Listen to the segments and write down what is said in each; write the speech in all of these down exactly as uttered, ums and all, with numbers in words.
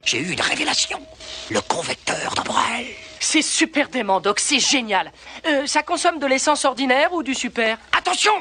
J'ai eu une révélation. Le convecteur de Borel. C'est super dément, Doc, c'est génial. Euh, ça consomme de l'essence ordinaire ou du super? Attention!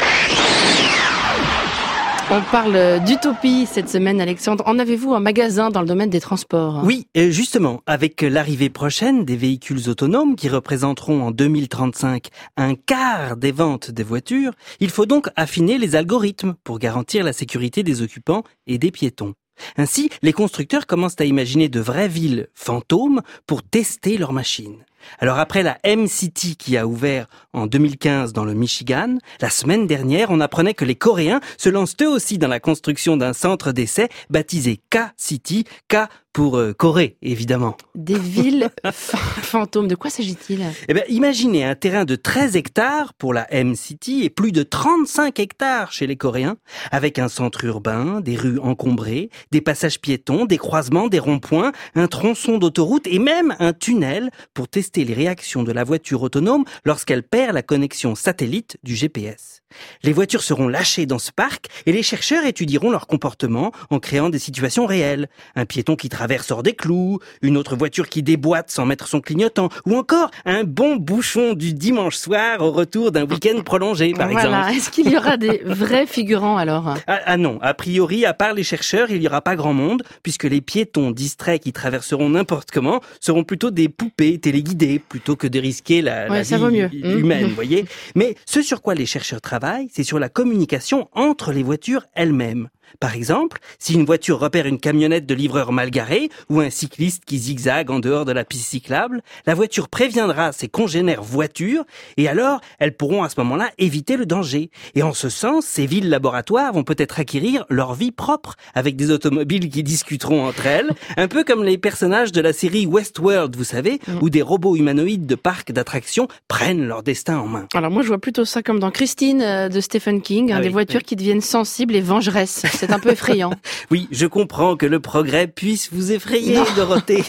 On parle d'utopie cette semaine, Alexandre. En avez-vous un magasin dans le domaine des transports? Oui, justement, avec l'arrivée prochaine des véhicules autonomes qui représenteront en deux mille trente-cinq un quart des ventes des voitures, il faut donc affiner les algorithmes pour garantir la sécurité des occupants et des piétons. Ainsi, les constructeurs commencent à imaginer de vraies villes fantômes pour tester leurs machines. Alors après la M-City qui a ouvert en deux mille quinze dans le Michigan, la semaine dernière, on apprenait que les Coréens se lancent eux aussi dans la construction d'un centre d'essai baptisé K-City, K pour euh, Corée, évidemment. Des villes fantômes, de quoi s'agit-il? Eh bien, imaginez un terrain de treize hectares pour la M-City et plus de trente-cinq hectares chez les Coréens, avec un centre urbain, des rues encombrées, des passages piétons, des croisements, des ronds-points, un tronçon d'autoroute et même un tunnel pour tester les réactions de la voiture autonome lorsqu'elle perd la connexion satellite du G P S. Les voitures seront lâchées dans ce parc et les chercheurs étudieront leur comportement en créant des situations réelles. Un piéton qui traverse hors des clous, une autre voiture qui déboîte sans mettre son clignotant, ou encore un bon bouchon du dimanche soir au retour d'un week-end prolongé, par voilà. exemple. Est-ce qu'il y aura des vrais figurants alors? ah, ah non, a priori, à part les chercheurs, il n'y aura pas grand monde, puisque les piétons distraits qui traverseront n'importe comment seront plutôt des poupées téléguidées, plutôt que de risquer la, ouais, la ça vie vaut mieux. humaine, vous voyez. Mais ce sur quoi les chercheurs travaillent, c'est sur la communication entre les voitures elles-mêmes. Par exemple, si une voiture repère une camionnette de livreur mal garée ou un cycliste qui zigzague en dehors de la piste cyclable, la voiture préviendra ses congénères voitures et alors elles pourront à ce moment-là éviter le danger. Et en ce sens, ces villes laboratoires vont peut-être acquérir leur vie propre avec des automobiles qui discuteront entre elles, un peu comme les personnages de la série Westworld, vous savez, où des robots humanoïdes de parcs d'attractions prennent leur destin en main. Alors moi je vois plutôt ça comme dans Christine euh, de Stephen King, hein, ah des oui, voitures oui. qui deviennent sensibles et vengeresses. C'est un peu effrayant. Oui, je comprends que le progrès puisse vous effrayer, Non. Dorothée.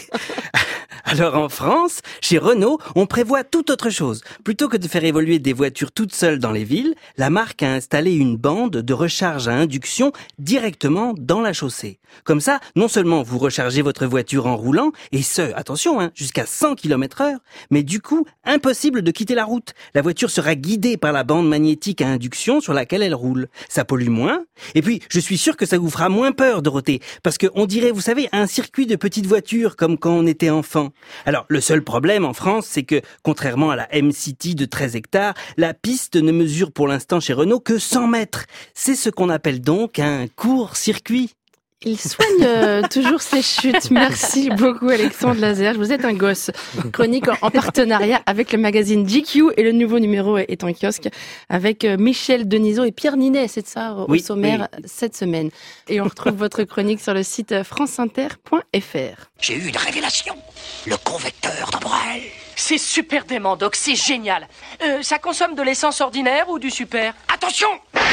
Alors en France, chez Renault, on prévoit tout autre chose. Plutôt que de faire évoluer des voitures toutes seules dans les villes, la marque a installé une bande de recharge à induction directement dans la chaussée. Comme ça, non seulement vous rechargez votre voiture en roulant, et ce, attention, hein, jusqu'à cent kilomètres heure, mais du coup, impossible de quitter la route. La voiture sera guidée par la bande magnétique à induction sur laquelle elle roule. Ça pollue moins, et puis je suis sûr que ça vous fera moins peur, Dorothée, parce qu'on dirait, vous savez, un circuit de petites voitures, comme quand on était enfant. Alors, le seul problème en France, c'est que, contrairement à la M-City de treize hectares, la piste ne mesure pour l'instant chez Renault que cent mètres. C'est ce qu'on appelle donc un court-circuit. Il soigne euh, toujours ses chutes. Merci beaucoup Alexandre Lazerge. Vous êtes un gosse. Chronique en, en partenariat avec le magazine G Q et le nouveau numéro est en kiosque avec euh, Michel Denisot et Pierre Ninet. C'est de ça au oui, sommaire oui. cette semaine. Et on retrouve votre chronique sur le site franceinter point f r. J'ai eu une révélation. Le convecteur de Borel. C'est super dément, Doc, c'est génial. Euh, ça consomme de l'essence ordinaire ou du super? Attention!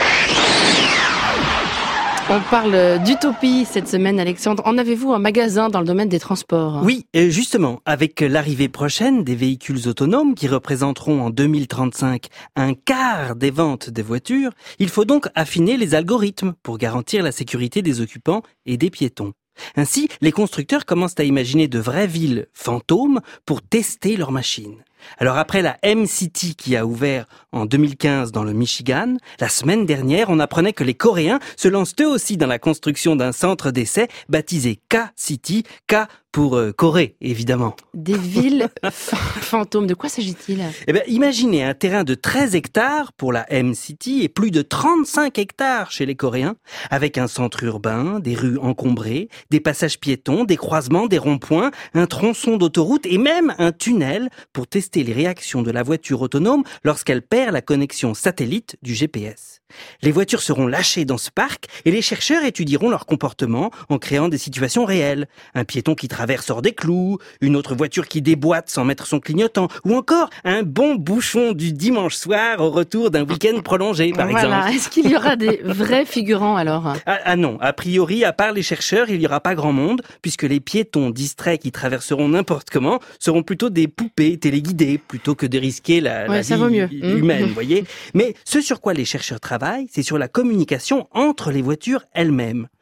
On parle d'utopie cette semaine, Alexandre. En avez-vous un magasin dans le domaine des transports? Oui, justement, avec l'arrivée prochaine des véhicules autonomes qui représenteront en deux mille trente-cinq un quart des ventes des voitures, il faut donc affiner les algorithmes pour garantir la sécurité des occupants et des piétons. Ainsi, les constructeurs commencent à imaginer de vraies villes fantômes pour tester leurs machines. Alors après la M-City qui a ouvert en deux mille quinze dans le Michigan, la semaine dernière, on apprenait que les Coréens se lancent eux aussi dans la construction d'un centre d'essai baptisé K-City, K pour euh, Corée, évidemment. Des villes fantômes, de quoi s'agit-il? Eh bien, imaginez un terrain de treize hectares pour la M-City et plus de trente-cinq hectares chez les Coréens, avec un centre urbain, des rues encombrées, des passages piétons, des croisements, des ronds-points, un tronçon d'autoroute et même un tunnel pour tester les réactions de la voiture autonome lorsqu'elle perd la connexion satellite du G P S. Les voitures seront lâchées dans ce parc et les chercheurs étudieront leur comportement en créant des situations réelles. Un piéton qui traverse hors des clous, une autre voiture qui déboîte sans mettre son clignotant, ou encore un bon bouchon du dimanche soir au retour d'un week-end prolongé, par voilà. exemple. Est-ce qu'il y aura des vrais figurants alors? Ah, ah non, a priori, à part les chercheurs, il n'y aura pas grand monde, puisque les piétons distraits qui traverseront n'importe comment seront plutôt des poupées téléguidées, plutôt que de risquer la, ouais, la ça vie vaut mieux. humaine, vous voyez. Mais ce sur quoi les chercheurs travaillent, c'est sur la communication entre les voitures elles-mêmes.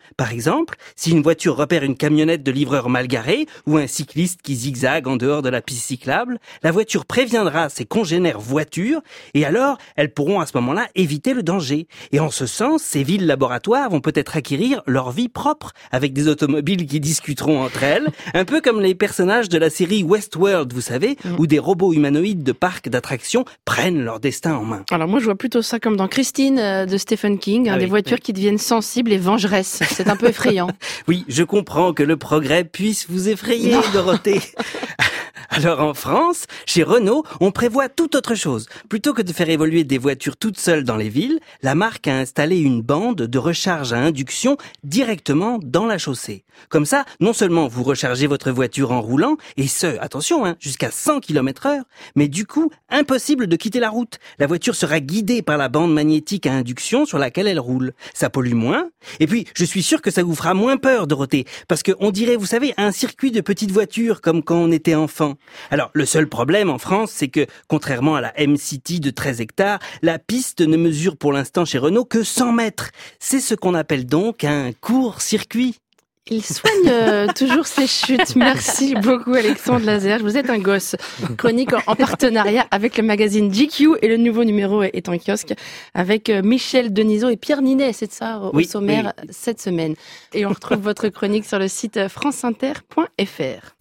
Par exemple, si une voiture repère une camionnette de livreur mal garée ou un cycliste qui zigzague en dehors de la piste cyclable, la voiture préviendra ses congénères voitures et alors elles pourront à ce moment-là éviter le danger. Et en ce sens, ces villes laboratoires vont peut-être acquérir leur vie propre avec des automobiles qui discuteront entre elles, un peu comme les personnages de la série Westworld, vous savez, mmh. où des robots humanoïdes de parcs d'attractions prennent leur destin en main. Alors moi je vois plutôt ça comme dans Christine euh, de Stephen King, hein, ah des oui, voitures oui. qui deviennent sensibles et vengeresses. C'est un peu effrayant. Oui, je comprends que le progrès puisse vous effrayer, non. Dorothée. Alors en France, chez Renault, on prévoit tout autre chose. Plutôt que de faire évoluer des voitures toutes seules dans les villes, la marque a installé une bande de recharge à induction directement dans la chaussée. Comme ça, non seulement vous rechargez votre voiture en roulant, et ce, attention, hein, jusqu'à cent kilomètres heure, mais du coup, impossible de quitter la route. La voiture sera guidée par la bande magnétique à induction sur laquelle elle roule. Ça pollue moins, et puis je suis sûr que ça vous fera moins peur, Dorothée, parce qu'on dirait, vous savez, un circuit de petites voitures, comme quand on était enfant. Alors, le seul problème en France, c'est que, contrairement à la M-City de treize hectares, la piste ne mesure pour l'instant chez Renault que cent mètres. C'est ce qu'on appelle donc un court-circuit. Il soigne euh, toujours ses chutes. Merci beaucoup Alexandre Lazerge. Vous êtes un gosse. Chronique en, en partenariat avec le magazine G Q et le nouveau numéro est en kiosque avec euh, Michel Denisot et Pierre Ninet. C'est de ça au oui, sommaire oui. cette semaine. Et on retrouve votre chronique sur le site franceinter point f r.